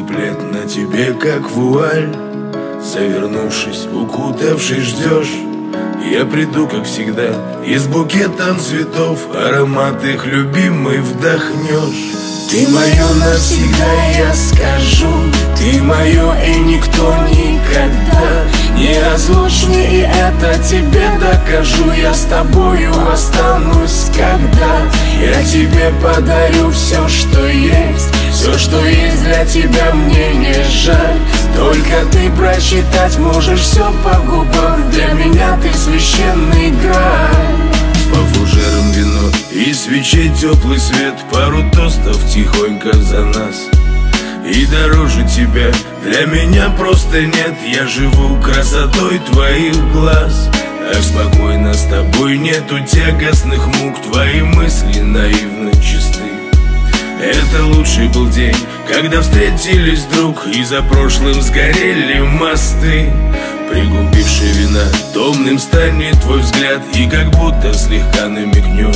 плед на тебе, как вуаль. Завернувшись, укутавшись, ждешь. Я приду, как всегда, и с букетом цветов аромат их любимый вдохнешь. Ты мое навсегда, я скажу. Ты мое и никто никогда. Неразлучны, и это тебе докажу. Я с тобою останусь, когда я тебе подарю все, что есть. Все, что есть для тебя, мне не жаль. Только ты прочитать можешь все по губам. Для меня ты священный граль. По фужерам вино и свечей теплый свет. Пару тостов тихонько за нас. И дороже тебя для меня просто нет. Я живу красотой твоих глаз. Так спокойно с тобой, нету тягостных мук. Твои мысли наивно чисты. Это лучший был день, когда встретились вдруг, и за прошлым сгорели мосты. Пригубивший вина, томным станет твой взгляд, и как будто слегка намекнешь.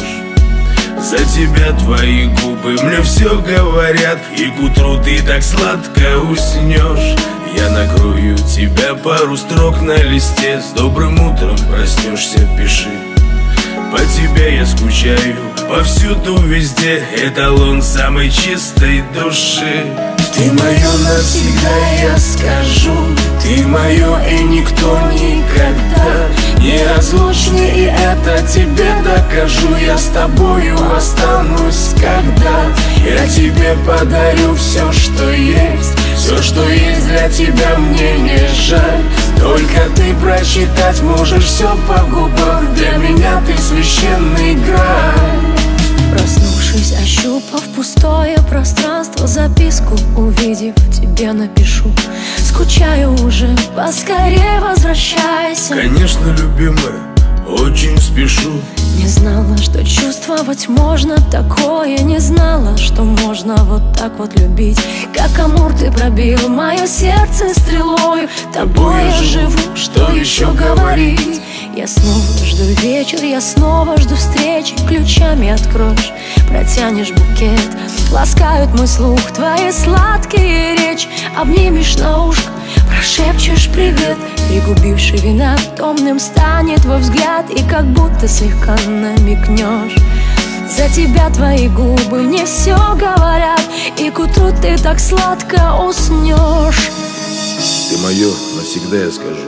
За тебя твои губы мне все говорят, и к утру ты так сладко уснешь. Я накрою тебя, пару строк на листе. С добрым утром проснешься, пиши. По тебе я скучаю, повсюду, везде. Эталон самой чистой души. Ты мое навсегда, я скажу. Ты мое и никто никогда. Неразлучны, и это тебе докажу. Я с тобою останусь, когда я тебе подарю все, что есть. Все, что есть для тебя, мне не жаль. Только ты прочитать можешь все по губам. Для меня ты священный граль. Проснувшись, ощупав пустое пространство, записку увидев, тебе напишу. Скучаю уже, поскорее возвращайся. Конечно, любимая, очень спешу. Не знала, что чувствовать можно такое. Не знала, что можно вот так вот любить. Как Амур ты пробил мое сердце стрелою. Тобой я живу, что еще говорить? Я снова жду вечер, я снова жду встречи. Ключами откроешь, протянешь букет. Ласкают мой слух твои сладкие речи. Обнимешь на ушко, прошепчешь привет. Пригубивший вина, томным станет твой взгляд, и как будто слегка намекнешь. За тебя твои губы мне все говорят, и к утру ты так сладко уснешь. Ты мое навсегда, я скажу.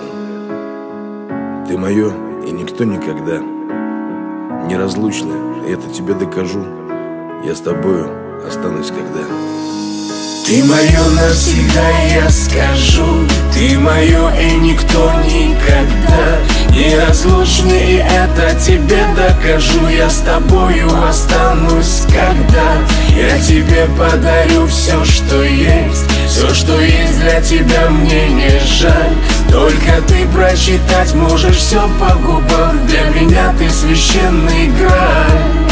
Ты мое и никто никогда. Неразлучны, это тебе докажу. Я с тобою останусь, когда. Ты мое навсегда, я скажу. Ты мое и никто никогда. Неразлучны, и это тебе докажу. Я с тобою останусь, когда я тебе подарю все, что есть. Все, что есть для тебя, мне не жаль. Только ты прочитать можешь все по губам. Для меня ты священный граль.